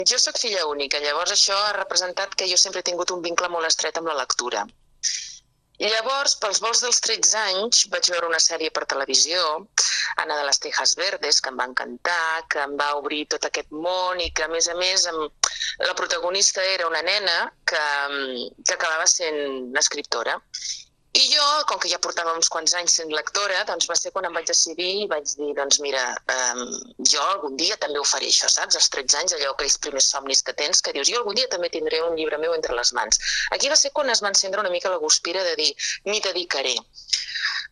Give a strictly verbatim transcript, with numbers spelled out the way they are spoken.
Jo sóc filla única, llavors això ha representat que jo sempre he tingut un vincle molt estret amb la lectura. I llavors, pels volts dels tretze anys, vaig veure una sèrie per televisió, Ana de las Tejas Verdes, que em va encantar, que em va obrir tot aquest món i que, a més a més, la protagonista era una nena que, que acabava sent escriptora. I jo, com que ja portava uns quants anys sent lectora, doncs va ser quan em vaig decidir i vaig dir, doncs mira, eh, jo algun dia també ho faré això, saps? Als tretze anys, allò, aquells primers somnis que tens, que dius, jo algun dia també tindré un llibre meu entre les mans. Aquí va ser quan es va encendre una mica la guspira de dir, m'hi dedicaré.